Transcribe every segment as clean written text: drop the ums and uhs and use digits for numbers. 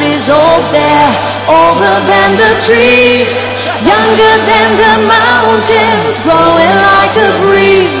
is old there, older than the trees, younger than the mountains, blowing like a breeze.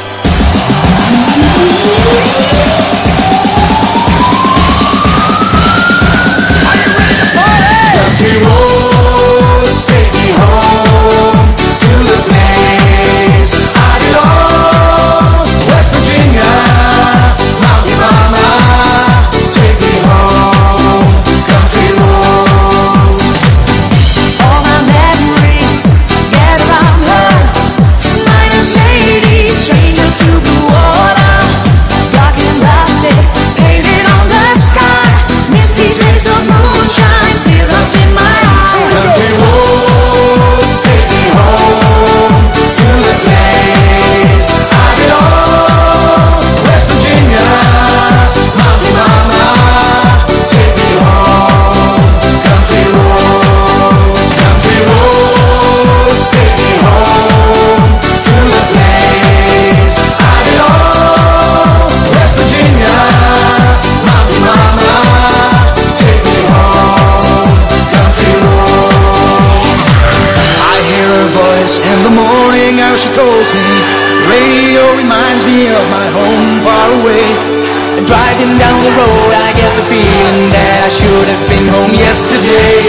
Are you ready to party? Country roads take me home to the place I belong. West Virginia, Mountain Mama, take me home. Country roads. All my memories get around her, miner's lady, stranger to blue water, dark and rusted, painted on the sky, misty days of moonshine, teardrops in my eyes. Country roads take me home to the place I belong. West Virginia, Mountain Mama, take me home. Country roads, country roads take me home to the place I belong. West Virginia, Mountain Mama, take me home. Country roads. I hear her voice in the morning, how she calls me. Radio reminds me of my home far away. And driving down the road, I get the feeling that I should have been home yesterday.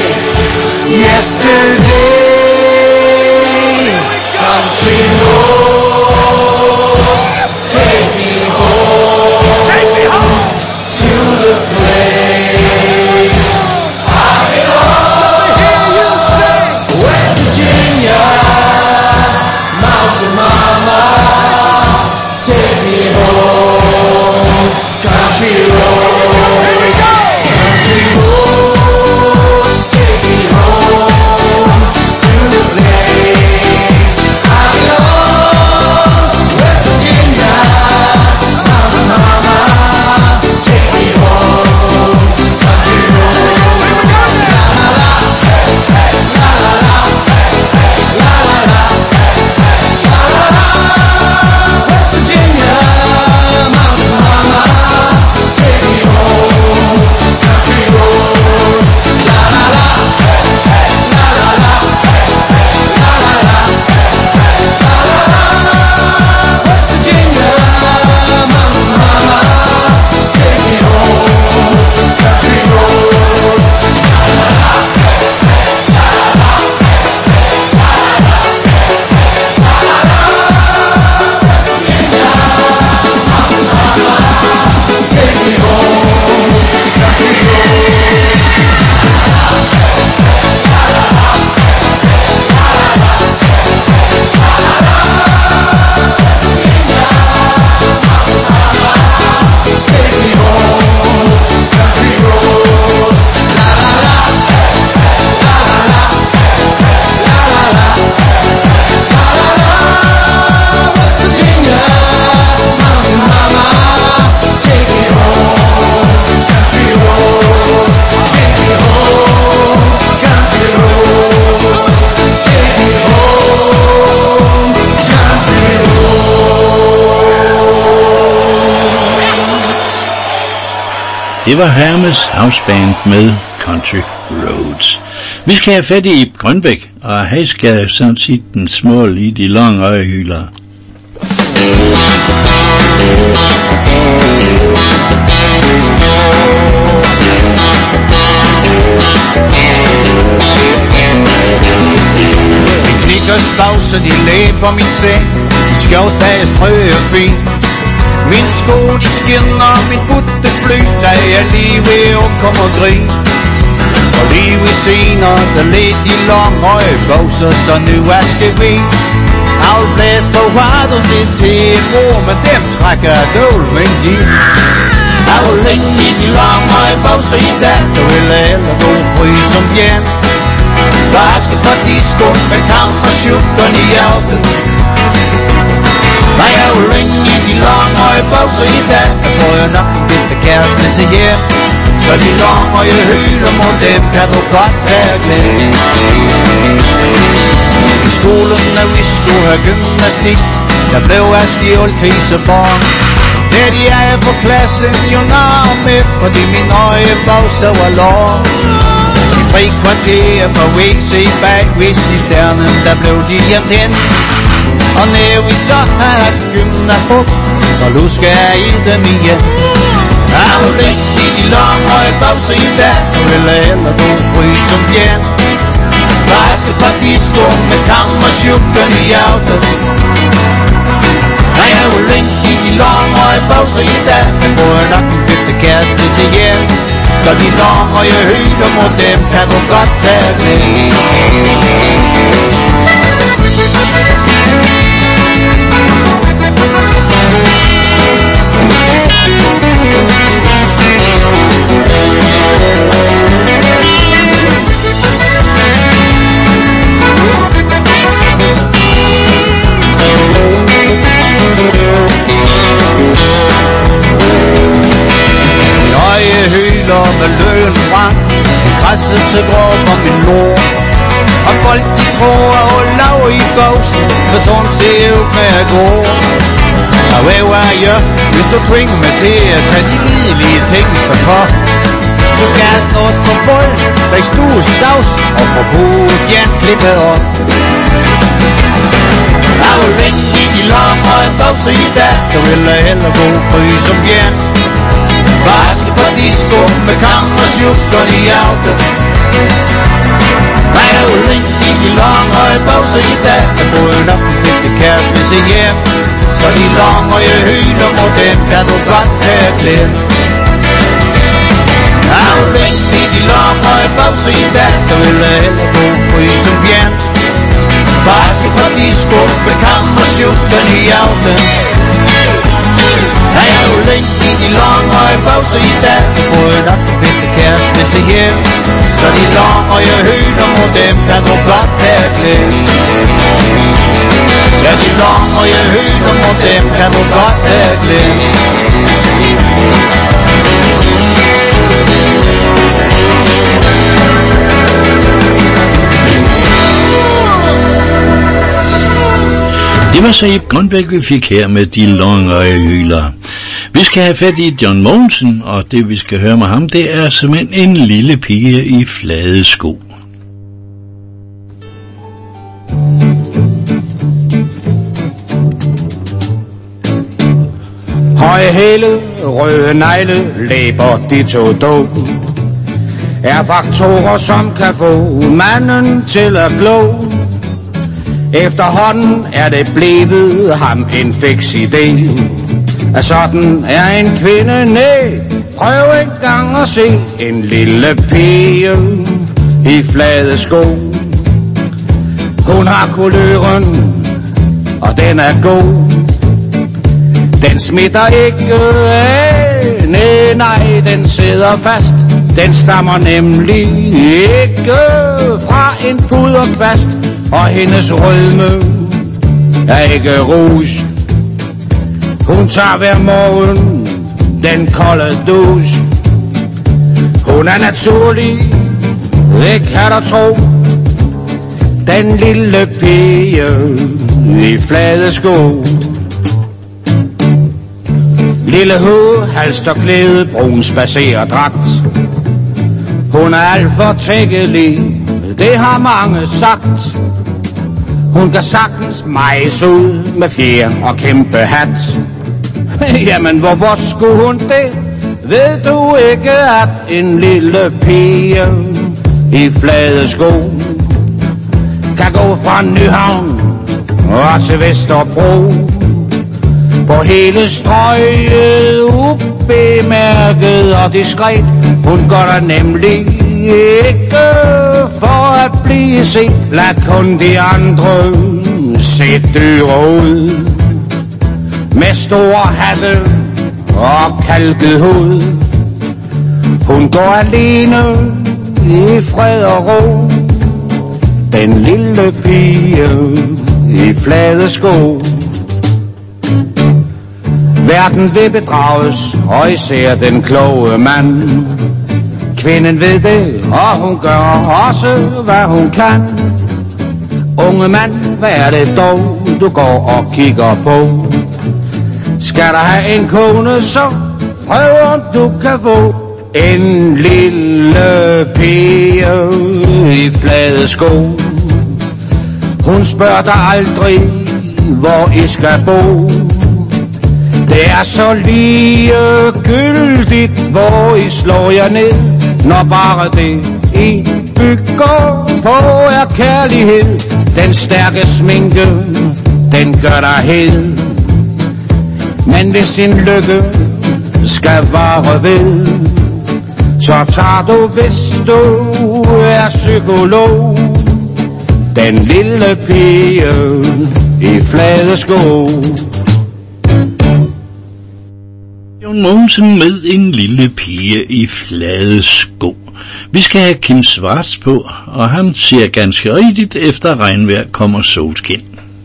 Yesterday. Country roads, take me home. Take me home to the place I belong. Hear you say, West Virginia, Mountain Mama, take me home. Country roads, country roads, take me home to the place I belong. West Virginia, Mountain Mama, take me home. Country roads, la la la, la la la, la la la, la la la. West Virginia, Mountain Mama, take me home. Country roads, la la la, la la la, la la la, la la la. West Virginia, Mountain Mama, take me home. Country roads, la la la, la la la, la la la, la la la. West Virginia, Mountain Mama, take me home. Country roads, la la la, la la la, la la la. West Virginia, Mountain Mama, take me home. Country roads, la la la, la la la, la la la, la la la. West Virginia, Mountain Mama, take me home. Country roads, take me home. Country roads, take me home. Country roads. Det var Hermes Houseband med Country Roads. Vi skal have fat i Grønbæk, og han skal sådan set den smål i de lange øjehylder. Min knikkers bavse, de læber min seng. Min skjort, der er strøg og fin. Min sko, de skinner, min butte flyter. Jeg lige ved at komme og grin. Og lige ved senere, der led de langhøje bavser, så nu vasker vi. Alt blæs på hvad du siger til en mor, men dem trækker dål, men de. Jeg vil længe i de langhøje bavser i dag, så vil alle gå fri som hjem. Vaske på disco med kamp og sjukken i hjertet. Nej, jeg vil ringe i de langhøje bavser i dag, der får jeg nok en bitte kæreste med sig hjem. Så de langhøje hyler mod dem kan du godt tage glæde. I skolen, når vi skulle have gymnastik, der blev jeg stjålet til barn. Det de er for klassen jo nær med, fordi min øje vokser var lår. De frekventerer på WC bag ved cisternen, der blev de hjemt hen. Og når vi så har gymmen af hug, så lusker jeg i dem igen. Jeg vil væk i de langhøje bavser i dag, så vil jeg heller gå fri som bjern. Vaske på disco med kammersjukken i hjertet. Jeg vil væk i de langhøje bavser i dag, men får jeg nok en bedte kæreste til sig hjem. Så de langhøje højder mod dem kan du godt tage med. Højder med løn frem, græsset så dråber min lår. Og folk de tror at hun laver i gåsen, for sådan ser ud med at gå. Og hvad er jeg, hvis du tvinger mig til at tage de lidelige ting der for? Så skal jeg snart få folk, der stue savs og få hovedet igen klippet op. Jeg vil væk i de langhøje bavser i dag, så vil jeg hellere gå fri som bjern. Vaske på disco med kammersjukken i hjertet. Jeg vil væk i de langhøje bavser i dag, jeg får jo nok en bedte kæreste med sig hjem. Så de langhøje højder mod dem kan du godt have glemt. Jeg vil væk i de langhøje bavser i dag, så vil jeg hellere gå fri som bjern. Vaske på disco med kammersjukken i hjertet. Jeg vil væk i de langhøje bavser i dag, jeg får jo nok en bedte kæreste med sig hjem. Så de langhøje højder mod dem kan du godt have glemt. Ja, de langhøje højder mod dem kan du godt have glemt. Det var så Ib Grønbæk, vi fik her med de langhøje hyler. Vi skal have fat i John Mogensen, og det vi skal høre med ham, det er simpelthen en lille pige i flade sko. Høje hæle, røde negle, læber de to dog, er faktorer som kan få manden til at glo. Efterhånden er det blevet ham en fiks idé, at sådan er en kvinde, næ. Prøv en gang at se en lille pige i flade sko. Hun har kuløren, og den er god. Den smitter ikke af, nej, den sidder fast. Den stammer nemlig ikke fra en puderkvast, og hendes rødme er ikke rouge. Hun tager hver morgen den kolde douche. Hun er naturlig, det kan du tro. Den lille pige i flade sko. Lille hoved, halsterklæde, brun spacerdragt. Hun er alt for tækkelig, det har mange sagt. Hun kan sagtens mejse ud med fjer og kæmpe hat. Jamen hvorfor skulle hun det? Ved du ikke, at en lille pige i flade sko kan gå fra Nyhavn og til Vesterbro på hele strøget, ubemærket og diskret. Hun går der nemlig ikke for at blive set. Lad kun de andre se dyre ud med store hatte og kalket hoved. Hun går alene i fred og ro, den lille pige i flade sko. Verden vil bedrages, og især den kloge mand. Kvinden ved det, og hun gør også, hvad hun kan. Unge mand, hvad er det dog, du går og kigger på? Skal der have en kone, så prøv om du kan få en lille pige i flade sko. Hun spørger dig aldrig, hvor I skal bo. Det er så ligegyldigt, hvor I slår jer ned, når bare det I bygger på er kærlighed. Den stærke sminke, den gør dig hed. Men hvis din lykke skal vare ved, så tager du, hvis du er psykolog, den lille pige i flade sko. Jon Mogensen med en lille pige i flade sko. Vi skal have Kim Schwartz på, og han siger ganske rigtigt, efter regnvejr kommer solskin.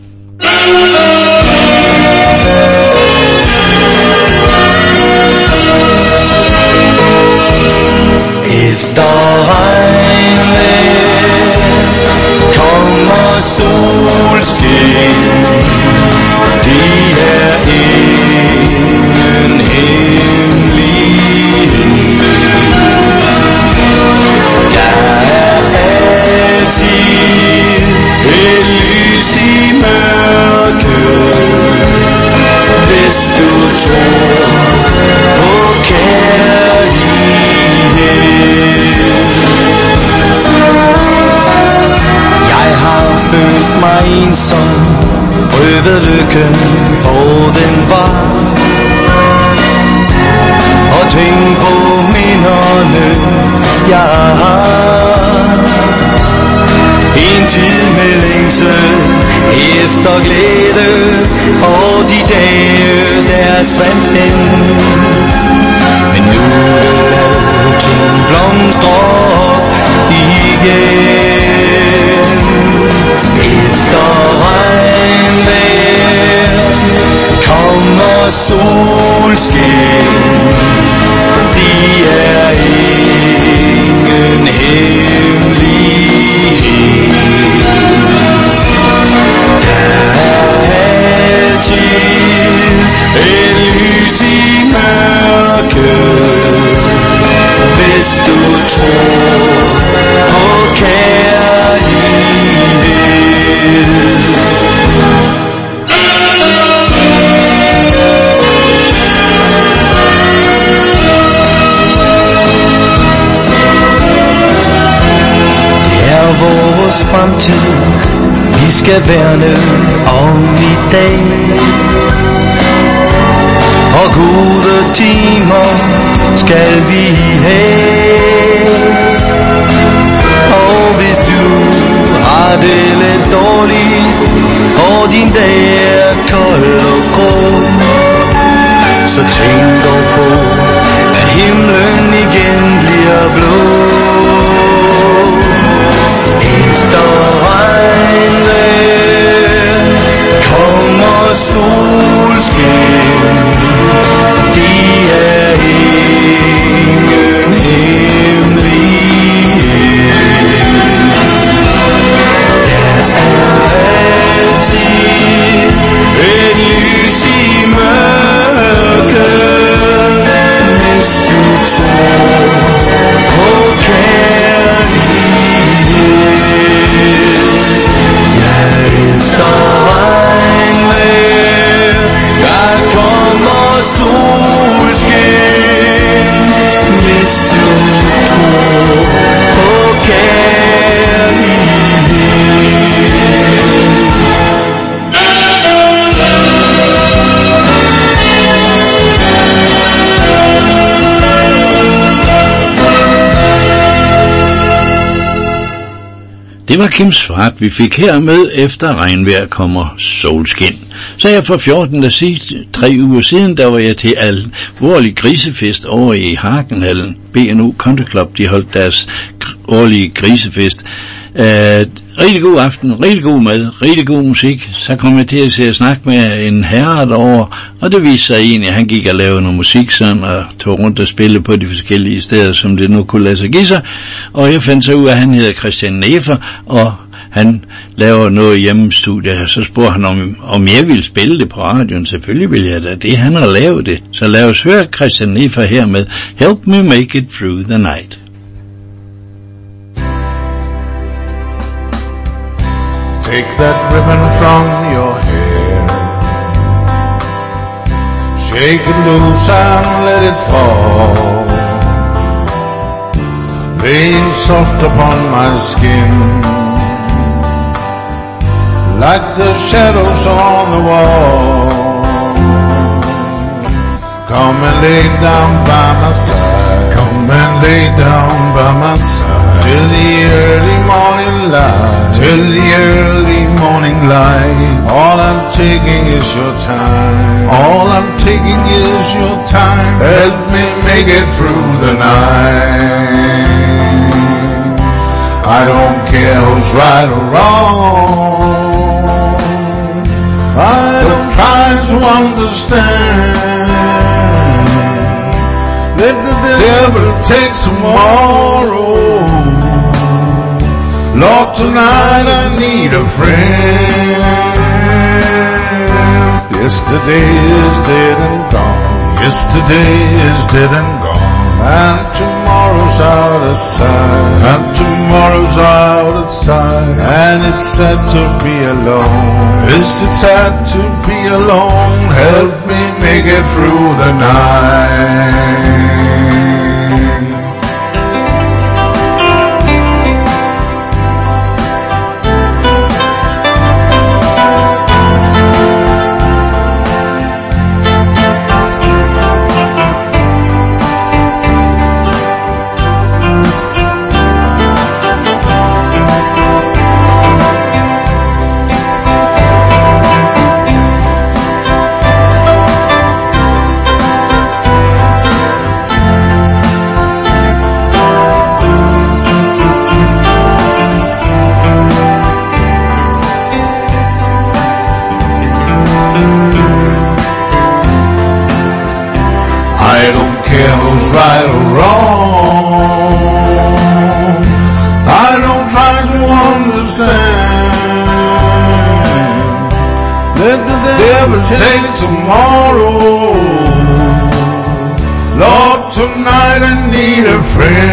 Efter regnvejr kommer solskin. Det er ingen hemmelighed. Der er altid et lys i mørket, hvis du tror på kærlighed. Jeg har følt mig ensom, prøvet lykken, hvor den var, og tænkt på minderne, jeg har. En tid med længsel efter glæde, og de dage der svandt hen. Men nu vil alting blomstre op igen. Efter regnvejr kommer solskin. Det er ingen hemmelighed. Der er altid et lys i mørket, hvis du tror på kærlighed. Vores fremtid, vi skal værne om i dag, og gode timer skal vi have. Og hvis du har det lidt dårligt, og din dag er kold og grå, så tænk dog på, at himlen igen bliver blå. Efter regnvejr kommer solskin. Det er ingen hemmelighed. Der er altid et lys i mørket, hvis du tror på kærlighed. Efter regnvejr, der kommer solskin, hvis du tror på kærlighed. Det var Kim Schwartz, vi fik her med efter regnvejr kommer solskin. Så jeg for 14 3 uger siden, der var jeg til alvorlig grisefest over i Hagenhallen. BNO Country Club, de holdt deres årlige grisefest. Rigtig god aften, rigtig god mad, rigtig god musik. Så kom jeg til at snakke med en herre derovre, og det viste sig egentlig, at han gik og lavede noget musik sådan, og tog rundt og spillede på de forskellige steder, som det nu kunne lade sig give sig. Og jeg fandt så ud af, at han hedder Christian Nefer, og Han laver noget hjemmestudie, og så spurgte han, om jeg ville spille det på radioen. Selvfølgelig vil jeg da det. Han har lavet det. Så lad os høre Christian Nefer her med Help Me Make It Through the Night. Take that ribbon from your hair, shake it loose and let it fall, laying soft upon my skin, like the shadows on the wall. Come and lay down by my side, come and lay down by my side, till the early morning light, till the early morning light. All I'm taking is your time, all I'm taking is your time. Help me make it through the night. I don't care who's right or wrong, I don't try to understand. Let the devil take tomorrow. Lord, tonight I need a friend. Yesterday is dead and gone, yesterday is dead and gone, and tomorrow's out of sight, and tomorrow's out of sight. And it's sad to be alone, yes, it's sad to be alone. Help me make it through the night. Right or wrong, I don't try to understand. Let the devil take tomorrow. Lord, tonight I need a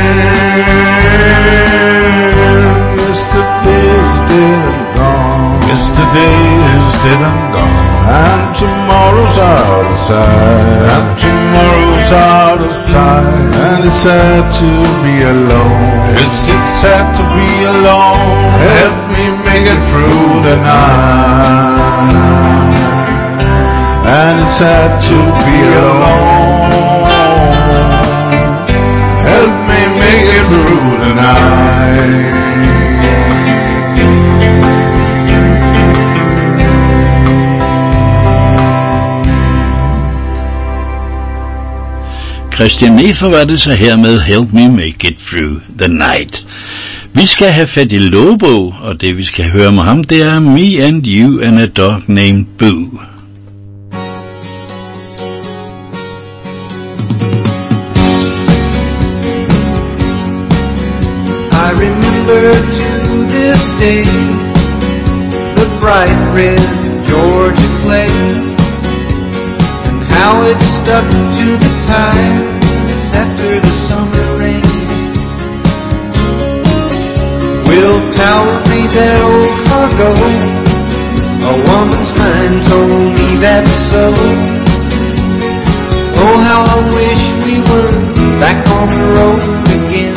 friend. Yesterday is dead and gone, yesterday is dead and gone, and tomorrow's out of sight, and tomorrow's out of sight. And it's sad to be alone, it's sad to be alone. Help me make it through the night. And it's sad to be alone. Help me make it through the night. Christian Nefer var det så her med Help Me Make It Through the Night. Vi skal have fat i Lobo, og det vi skal høre med ham, det er Me and You and a Dog Named Boo. I remember to this day the bright red Georgia clay, and how it stuck to the tires after the summer rain. Willpower made that old car go, a woman's mind told me that's so. Oh, how I wish we were back on the road again.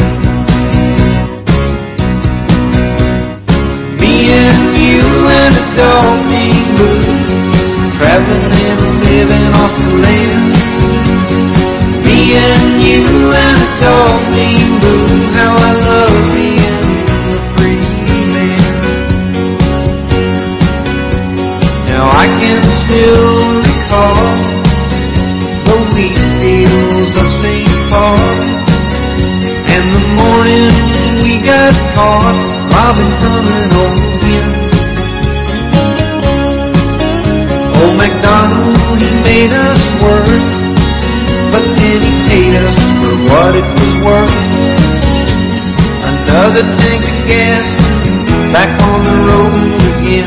Me and you and a dog named Boo, traveling and living off the land. Me and you and a dog named Boo, how I love being a free man. Now I can still recall the wheat fields of St. Paul, and the morning we got caught robbing coming home again. Old MacDonald, he made us work, but then he paid us for what it was worth. Another tank of gas back on the road again.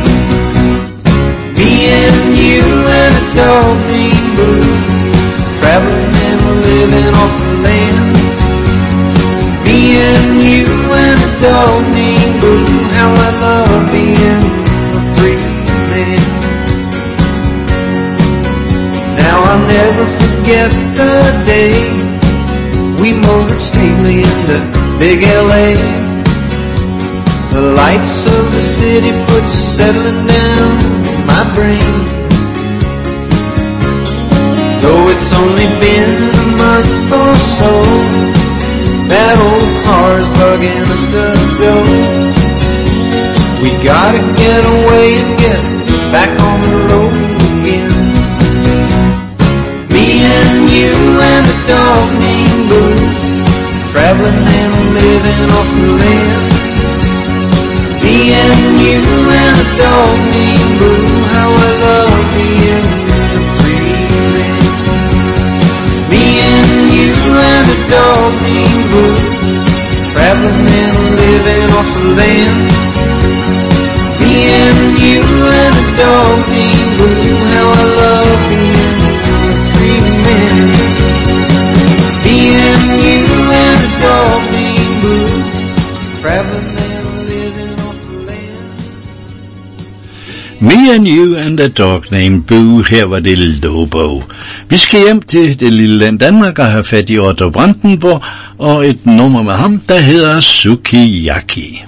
Me and you and a dog named Boo, traveling and living off the land. Me and you and a dog named Boo, how I love being a free man. Now I'll never forget the day we motored stately into big LA. The lights of the city put settling down in my brain. Though it's only been a month or so, that old car's bugging us to go. We gotta get away and get back on the road again. Me and you and a dog named Boo, traveling and living off the land. Me and you and a dog named Boo, how I love being a free man. Me and you and a dog named Boo, traveling and living off the land. Me and you and a dog named Boo, how I love being a free man. Me and you and a dog named Boo, traveling and living off the land. Me and You and a Dog Named Boo. Her var det Lobo. Vi skal hjem til det lille land Danmark og have fat i Otto Brandenburg og et nummer med ham, der hedder Sukiyaki.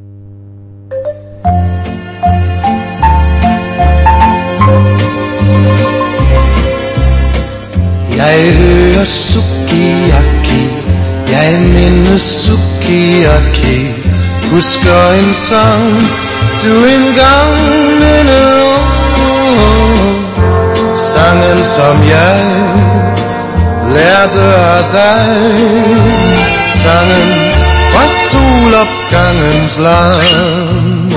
Jeg hører sukiyaki, jeg mindes sukiyaki. Husker en sang, du engang mindede om. Sangen som jeg lærte af dig. Sangen fra solopgangens land.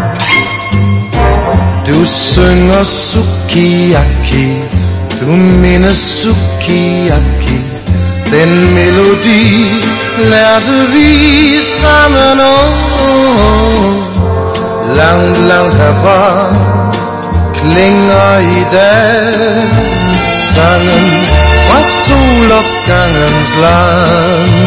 Du synger sukiyaki, du mindes sukiyaki. Den melodi lærte vi sammen om. Langt, langt herfra klinger i dag sangen fra solopgangens land.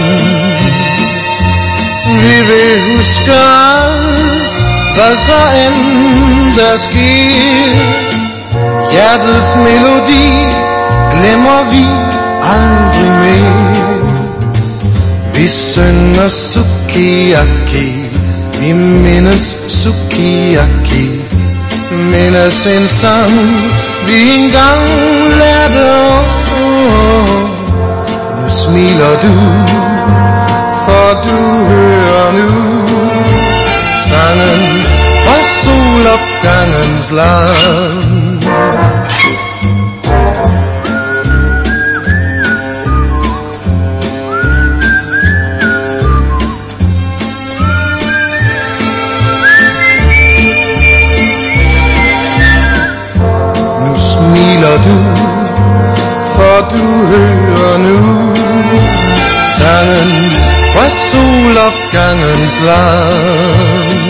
Vi vil huske alt, hvad så end der sker. Hjertets melodi glemmer vi aldrig mere. Vi synger sukiyaki, vi mindes sukiyaki. Mindes en sang, vi engang lærte om. Nu smiler du, for du hører nu sangen fra solopgangens land. Du, for du hører nu sangen fra solopgangens land.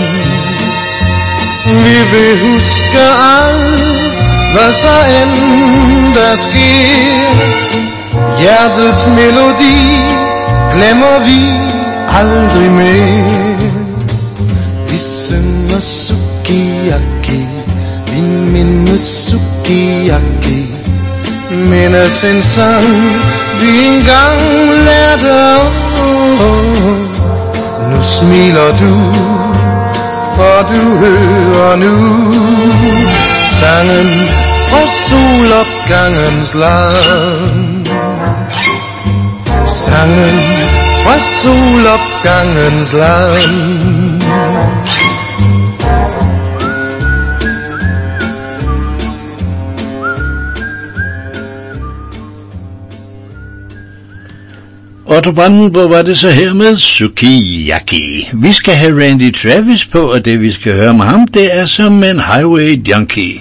Vi vil huske alt, hvad så end der sker. Hjertets melodi glemmer vi aldrig mere. Vi synger sukiyaki, vi mindes sukiyaki. Mindes en sang, vi engang lærte om. Nu smiler du, for du hører nu sangen fra solopgangens land. Sangen fra solopgangens land. Otto Brandenburg var det så her med Sukiyaki. Vi skal have Randy Travis på, og det vi skal høre med ham, det er som en highway junkie.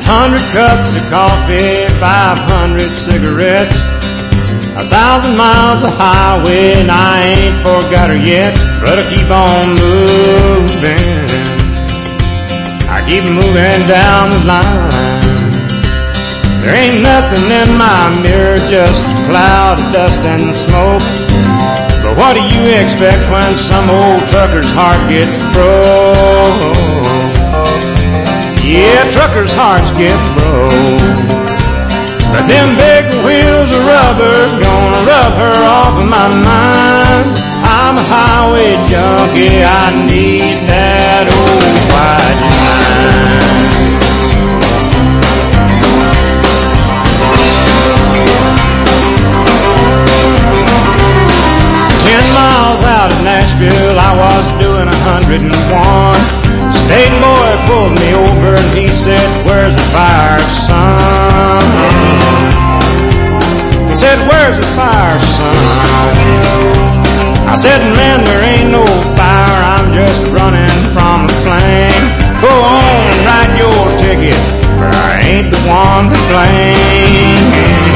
100 cups of coffee, 500 cigarettes, 1,000 miles of highway, and I ain't forgot her yet. But I keep on moving, I keep moving down the line. There ain't nothing in my mirror, just a cloud of dust and smoke. But what do you expect when some old trucker's heart gets broke? Yeah, truckers' hearts get broke. But them big wheels of rubber gonna rub her off of my mind. I'm a highway junkie, I need that old white line. 10 miles out of Nashville, I was doing 101. State boy pulled me over and he said, "Where's the fire, son?" He said, "Where's the fire, son?" I said, "Man, there ain't no fire, I'm just running from the flame. Go on and write your ticket, but I ain't the one to blame."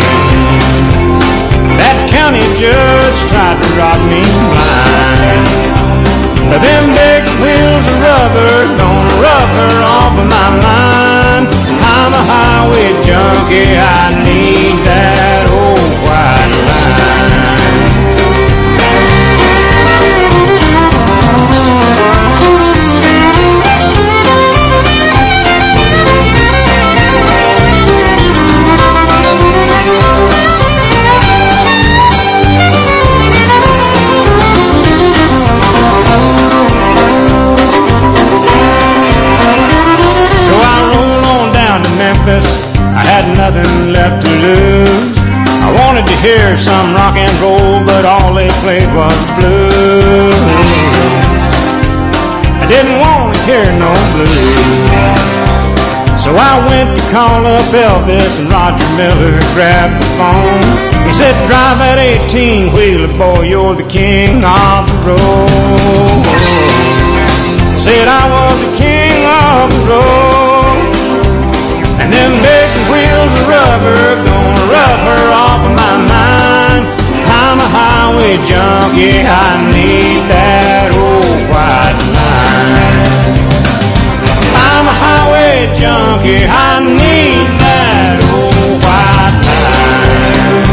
That county judge tried to rob me blind. But them big wheels of rubber gonna rub her off of my mind. I'm a highway junkie, I need that old white line. I had nothing left to lose. I wanted to hear some rock and roll, but all they played was blues. I didn't want to hear no blues. So I went to call up Elvis, and Roger Miller grabbed the phone. He said, "Drive that 18-wheeler, boy, you're the king of the road." Said I was the king of the road. And them big wheels of rubber gonna rub her off of my mind. I'm a highway junkie, I need that old white line. I'm a highway junkie, I need that old white line.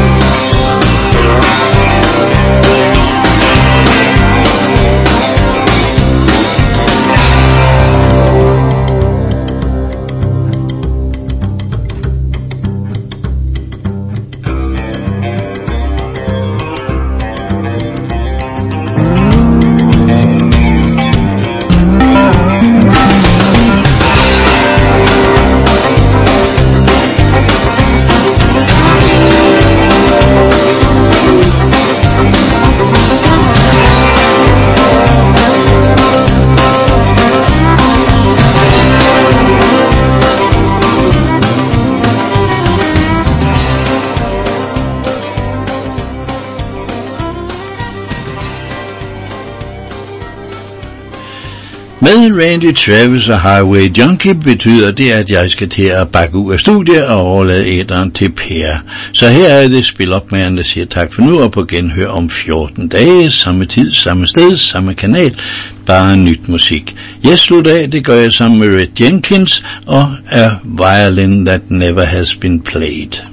Med Randy Travis og Highway Junkie betyder det, at jeg skal til at bakke ud af studiet og overlade æteren til Per. Så her er det spilopmageren, der siger tak for nu, og på genhør om 14 dage, samme tid, samme sted, samme kanal, bare nyt musik. Jeg slutter af, det gør jeg sammen med Red Jenkins og A Violin That Never Has Been Played.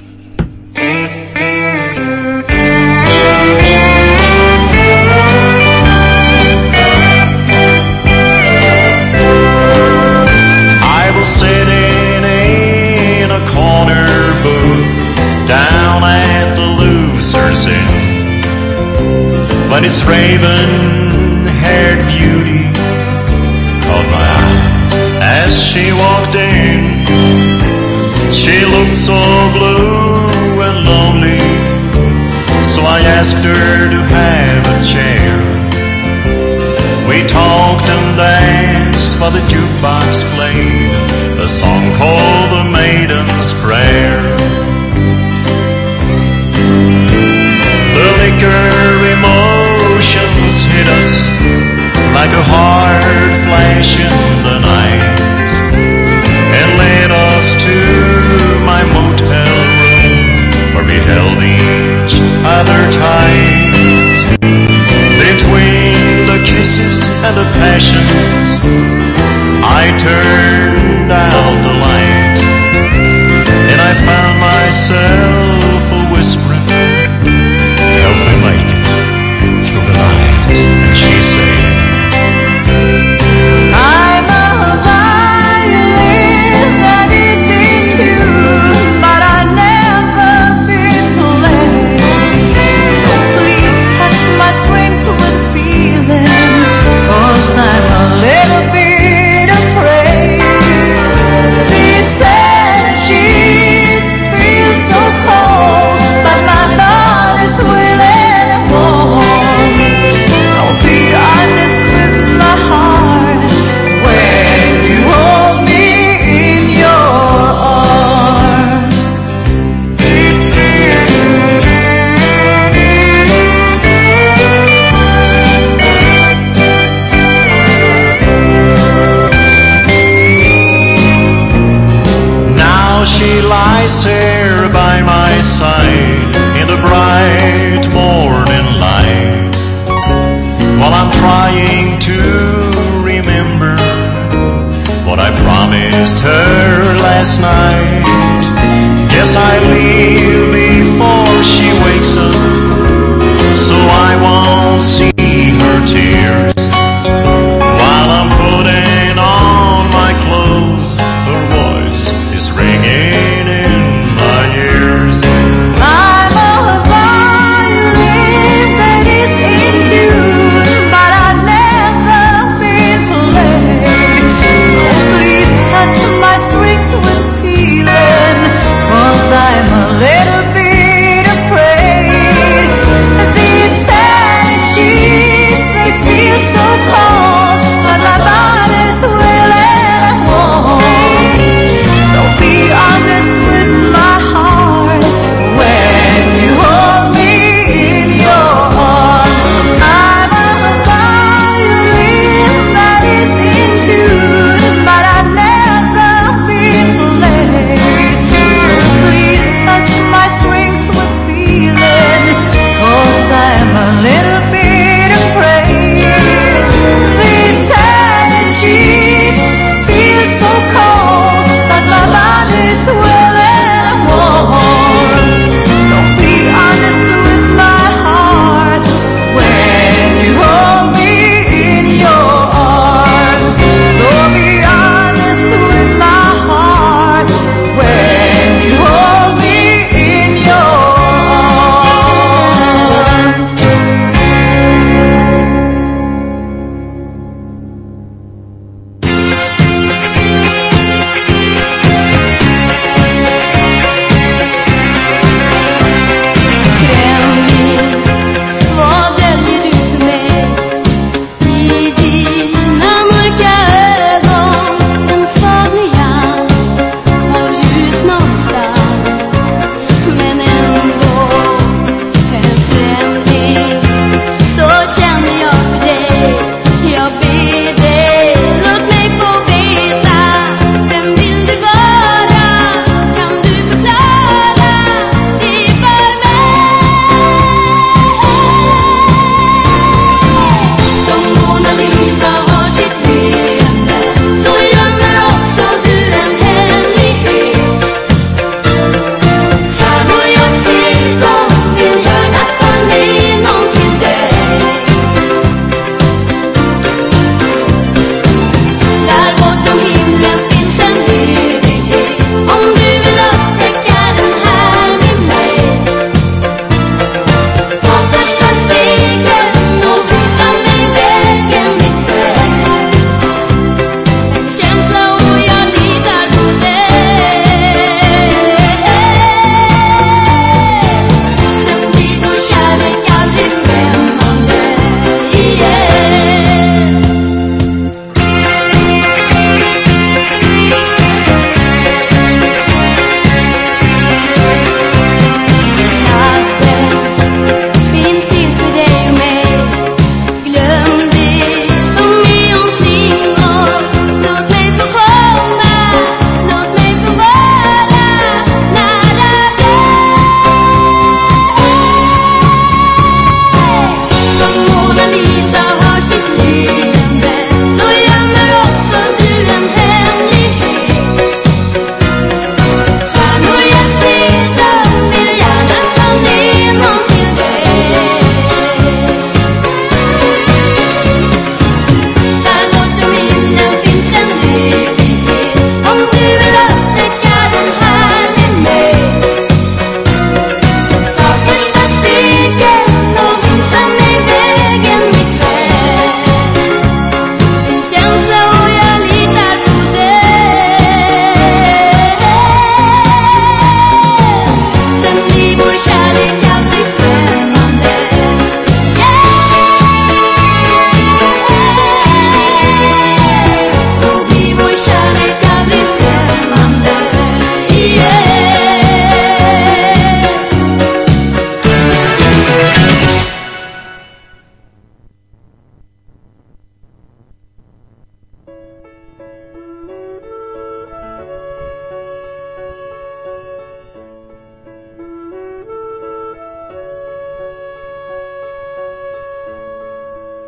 Sitting in a corner booth down at the Lucer's Inn, but his raven-haired beauty caught my eye as she walked in. She looked so blue and lonely, so I asked her to have a chair. We talked and danced while the jukebox played a song called The Maiden's Prayer. The liquor emotions hit us like a hard flash in the night and led us to and the passions, I turned out the light, and I found myself whispering, help me make it through the night. And she said, I'm a violin that is in tune, but I've never been played. So please touch my strings with feeling, 'cause I'm a little bit afraid. These sad sheets feel so cold, but my love is willing and warm. So be honest with my heart when you hold me in your arms. now she lies there by my side in the bright morning light, while I'm trying to remember what I promised her last night. Guess I leave before she wakes up, so I won't see her tears. While I'm putting on my clothes, her voice is ringing in my ears. I'm a violin that is in tune, but I've never been played. So please touch my strings with feeling, 'cause I'm a little bit afraid. These sad sheets, they feel so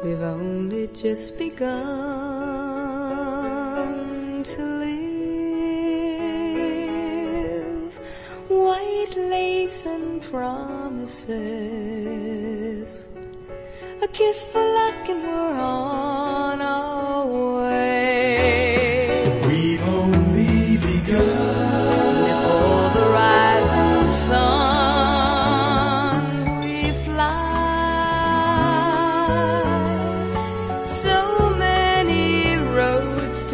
We've only just begun to live. White lace and promises, a kiss for luck and we're on our way. We've only begun. Before the rising sun we fly. So many roads to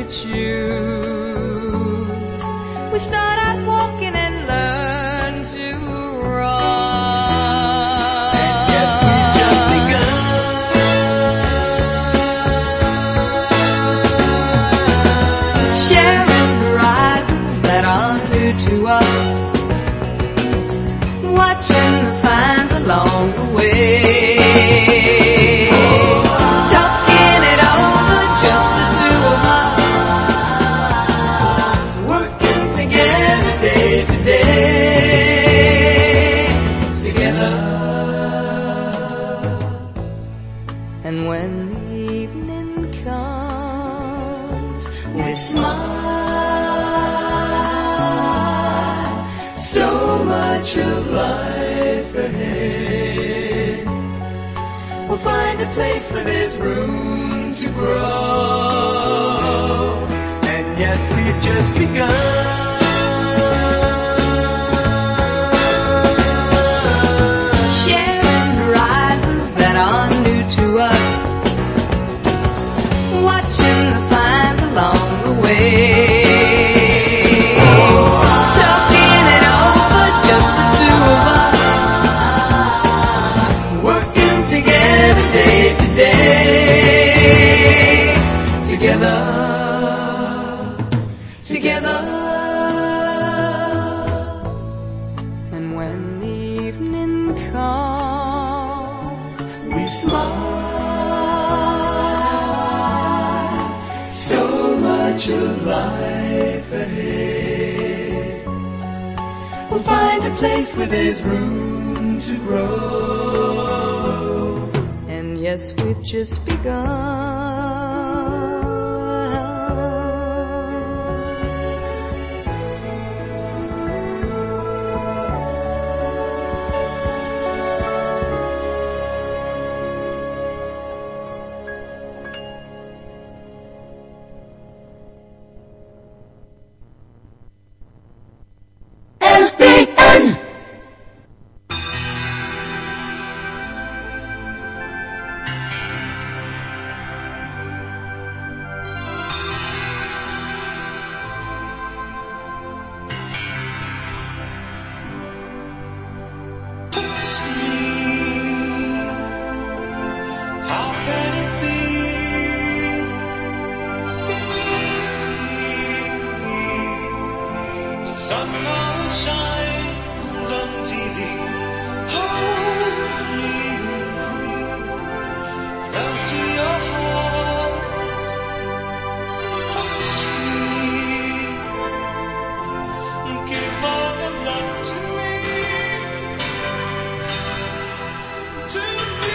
choose. We start out walking and learn to run. And yet we've just begun. Sharing horizons that are new to us, watching the signs along the way, talking it over, just the two of us, working together day to day, together. And when the evening comes, we smile. So much of life ahead. We'll find a place where there's room to grow. And yet we've just begun. Sharing horizons that are new to us, watching the signs along the way, talking it over, just the two of us, working together day to day, together, together. And when the evening comes, we smile. So much of life ahead. We'll find a place where there's room to grow. And yes, we've just begun. How can it be? The sun always shines on TV. Only you, close to your heart. Touch me, give all your love to me. To me.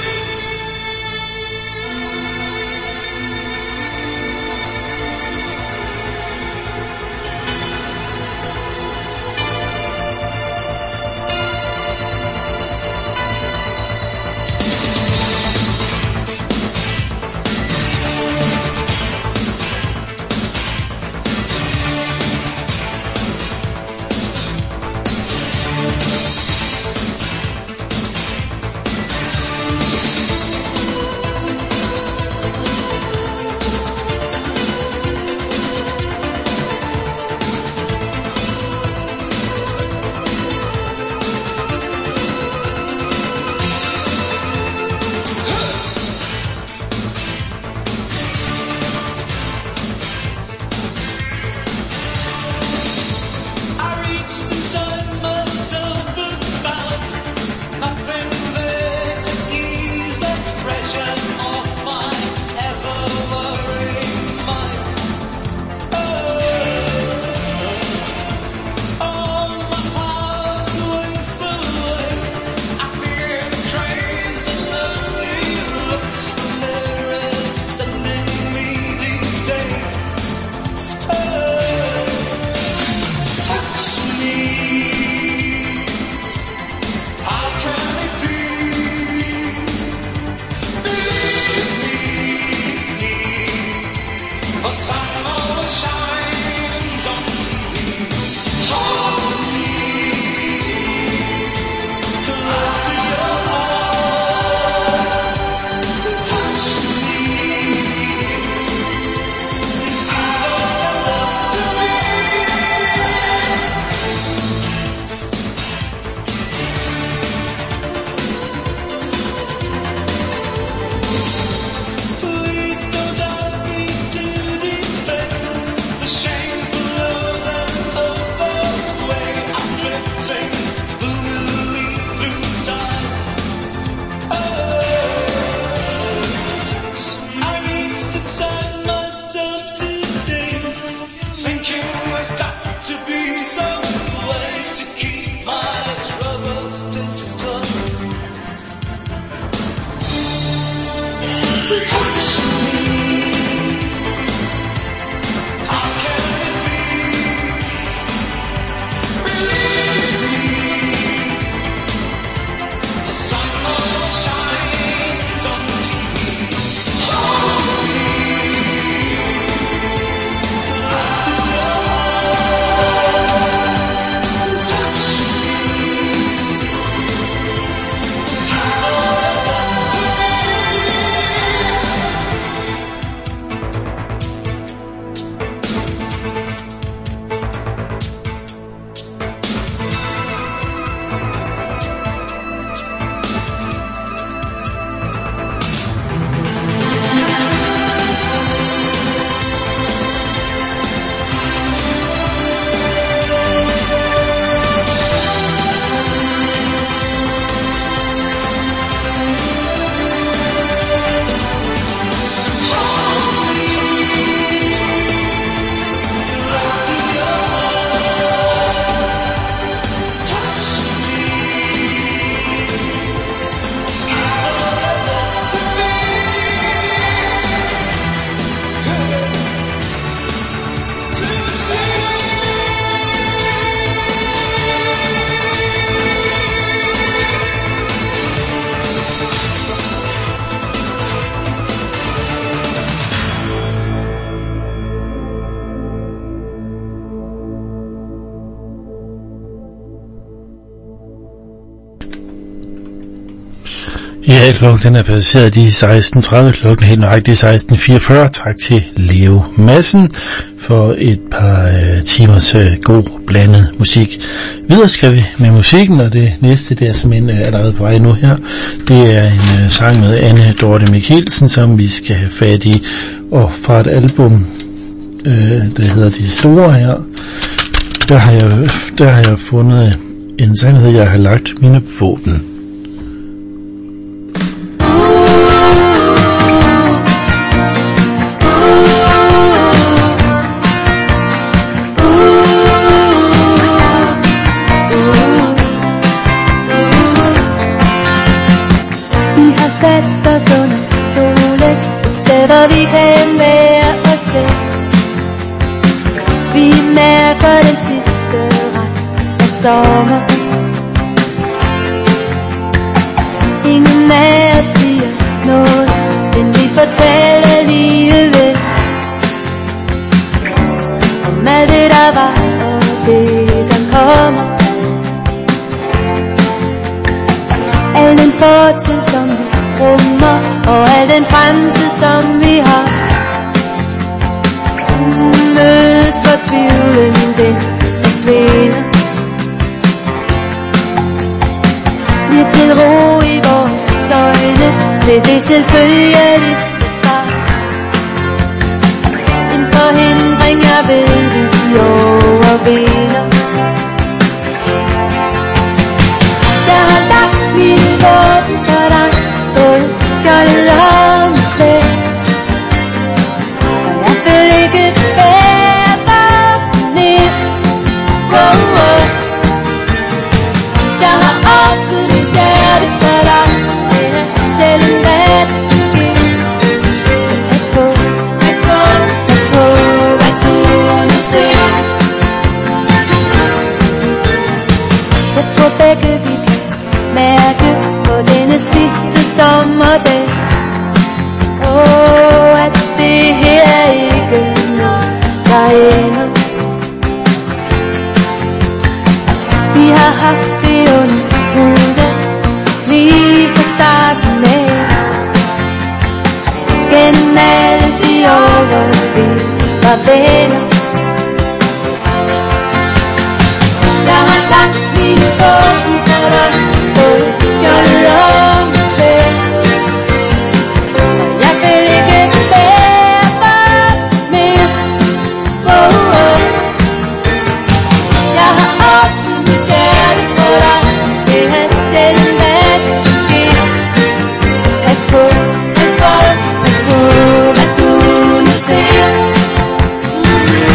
Ja, klokken er passeret de 16.30, klokken helt nøjagtigt 16.44. Tak til Leo Madsen for et par timers god blandet musik. Videre skal vi med musikken, og det næste, det er simpelthen allerede på vej nu her. Det er en sang med Anne Dorte Mikkelsen, som vi skal have fat i, og fra et album, der hedder De Store her. Der har jeg fundet en sang, der hedder Jeg har lagt mine våben. Vi kan være os selv. Vi mærker den sidste rest af sommer. Ingen af os siger noget, men vi fortæller alligevel om alt det der var og det der kommer. Al den fortid som vi rummer, og al den fremtid som vi har, mødes for tvivlen, den forsvinder. Vi er til ro i vores øjne, til det selvfølgeligste svar. En forhindring, jeg ved, vi overvinder. Jeg har lagt mine våben for dig, både skjoldet og mit sværd. Og jeg vil ikke bære våben ned. Jeg har åbnet mit hjerte for dig, det er selv hvad der sker. Så pas på, pas på, pas på, hvad du nu ser. Jeg tror begge vi kan mærke på denne sidste sommerdag, at det her er ikke noget, der ender. Vi har haft det under huden, lige fra starten af. Gennem alle de år, hvor vi var venner. Jeg har lagt mine våben for dig, både skjoldet og mit sværd. Jeg vil ikke bære våben mere. Jeg har åbnet mit hjerte for dig, det er selv hvad der sker. Så pas på, pas på, pas på, hvad du nu ser.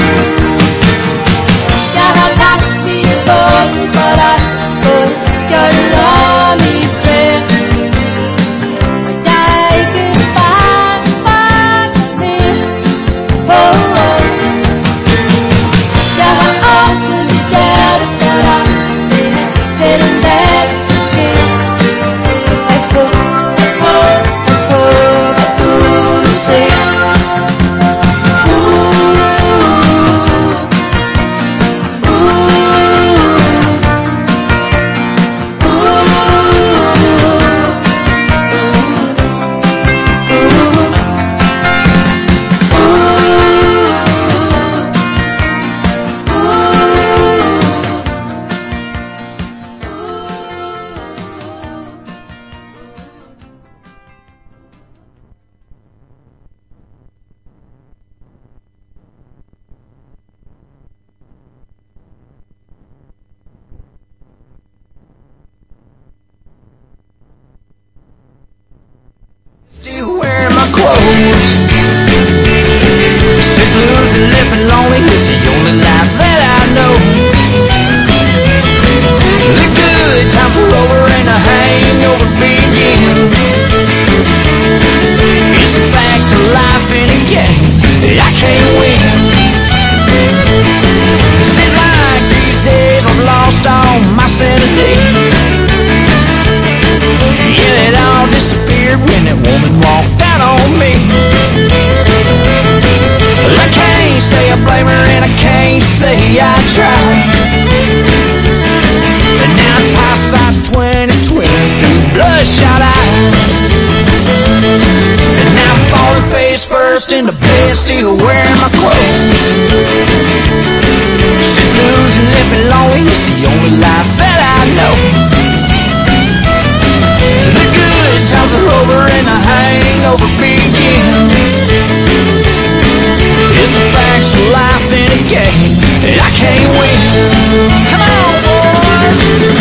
Still wearing my clothes. Since losing, living lonely is the only life that I know. The good times are over and the hangover begins. It's the facts of life in a game that I can't win. Seems like these days I've lost all my sanity. Yeah, it all disappeared when that woman walked out on me. Well, I can't say I blame her and I can't say I tried. And now it's hindsight's 2020 through bloodshot eyes. And now I'm falling face first in the bed, still wearing my clothes. Since losing, living lonely is the only life that I know. The good times are over and the hangover begins. It's the facts of life in a game that I can't win. Come on, boys!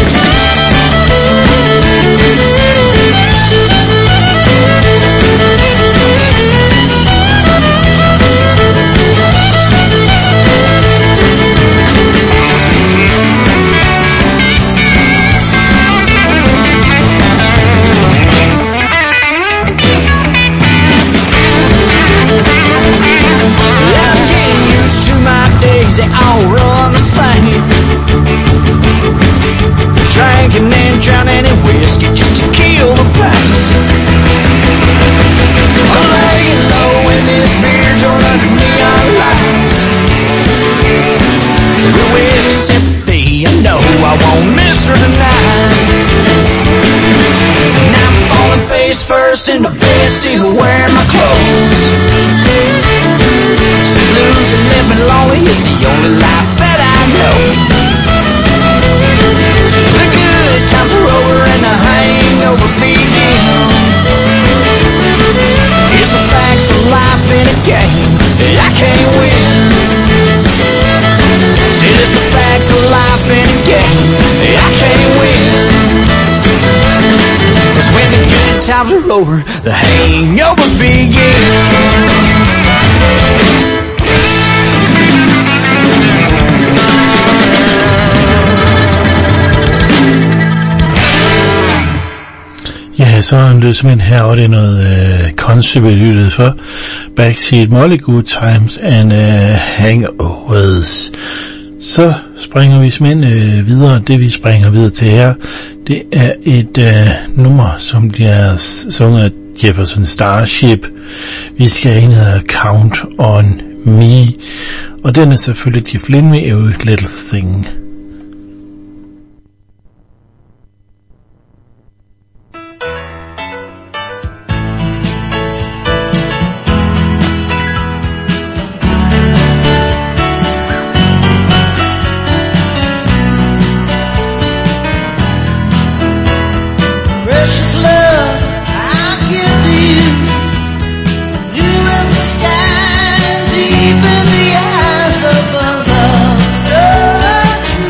They all run the same. Drinking and drowning in whiskey just to kill the pain. I'm laying low in this beer joint under neon lights. With whiskey sympathy, I know I won't miss her tonight. And I'm falling face first in the bed, still wearing my clothes. Since losing, living lonely is the only life that I know. The good times are over and the hangover begins. It's the facts of life in a game that I can't win. See, it's the facts of life in a game that I can't win. It's when the good times are over, the hangover begins. Ja, så har han lød simpelthen her, og det er noget concept, vi lyttede for. Backseat Molly, Good Times and Hangovers. Så springer vi simpelthen videre. Det vi springer videre til her, det er et nummer, som bliver sunget af Jefferson Starship. Vi skal ind og Count on Me, og den er selvfølgelig Jeff Lynne med Every Little Thing. Deep in the eyes of a love so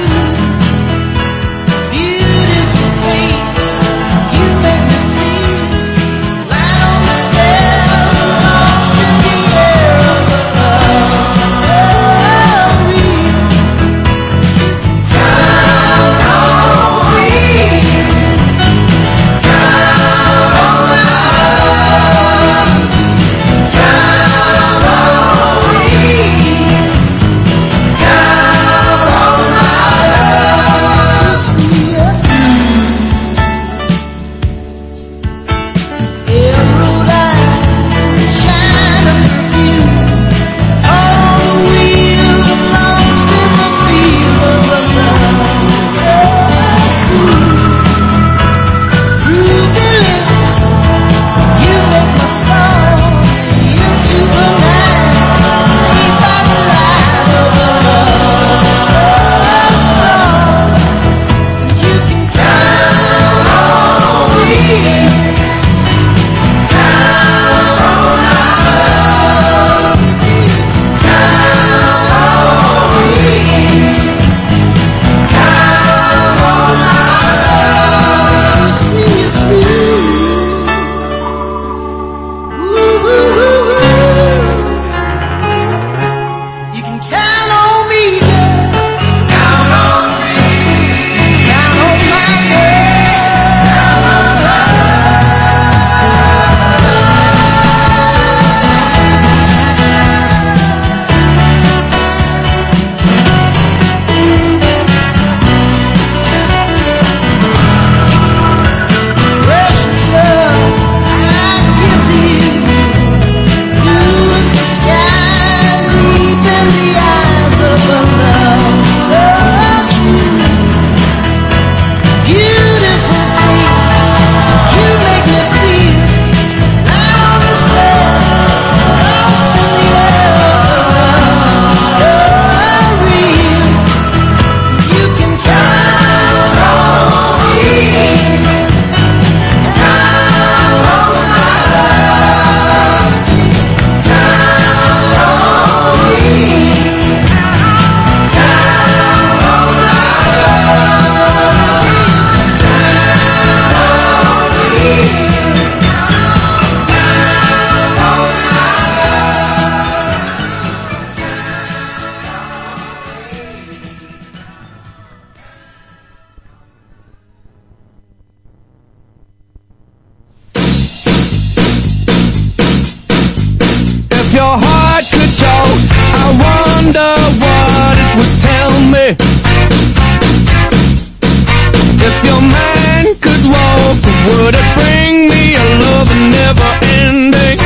If your mind could walk, would it bring me a love never ending?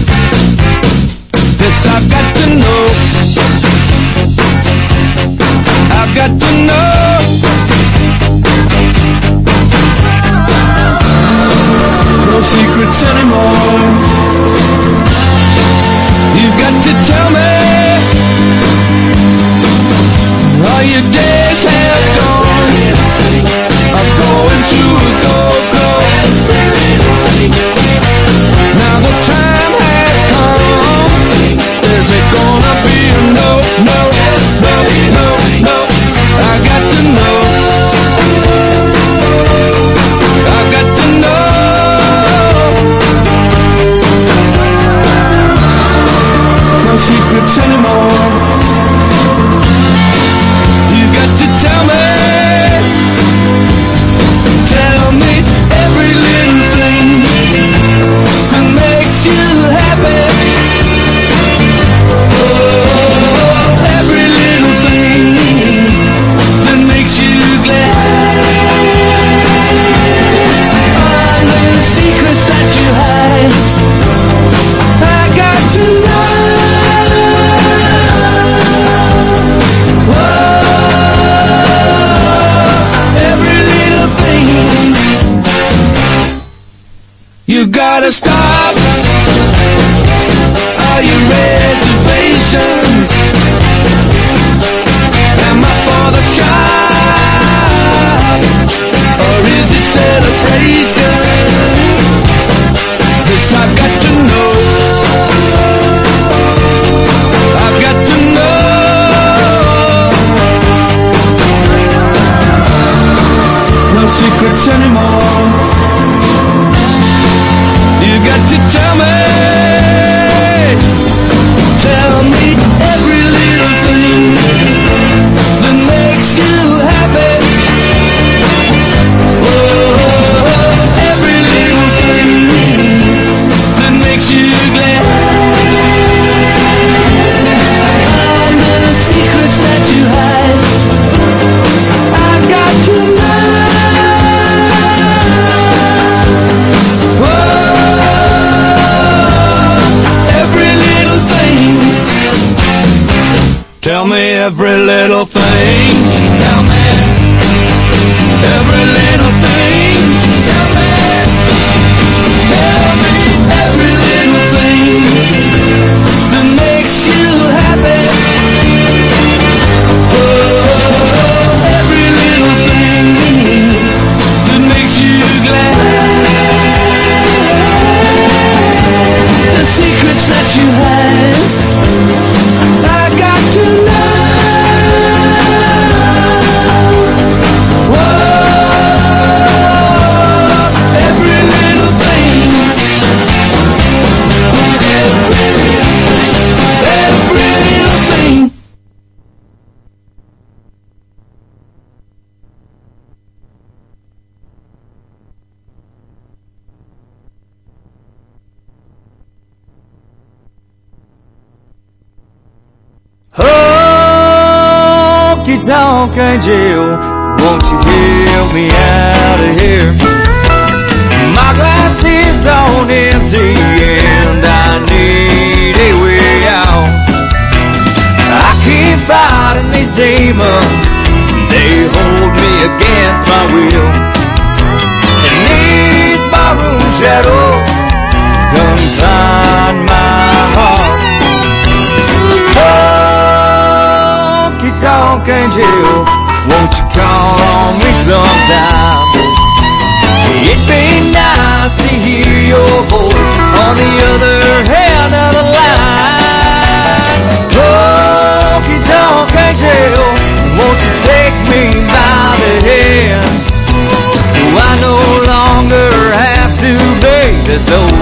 This I've got to know. I've got to know. No secrets anymore. You've got to tell me how your days have gone. I'm going to a go-go. Now the time has come. Is it gonna be a no, no, no, no, no? I got to know. I got to know. No secrets anymore. You got to tell me. Tell me every little thing that makes you happy. Oh, every little thing that makes you glad. All the secrets that you hide, I got to know. You gotta stop all your reservations. Am I for the child, or is it celebration? This I've got to know. I've got to know. No secrets anymore. You got to tell me every little thing that makes you happy. Oh, every little thing that makes you glad. All the secrets that you hide, I got to know. Tell me every little thing. Tell me every little thing. Tell me every little thing that makes you happy. Oh, every little thing that makes you glad. The secrets that you hide, I got to know. Whoa, every little thing. Every little thing. Honky-tonk angel, won't you help me out of here? My glass is on empty and I need a way out. I keep fighting these demons, they hold me against my will. And these barroom shadows confine my heart. Honky-tonk angel, won't you call on me sometime? It'd be nice to hear your voice on the other end of the line. Honky-tonk angel, won't you take me by the hand, so I no longer have to be this old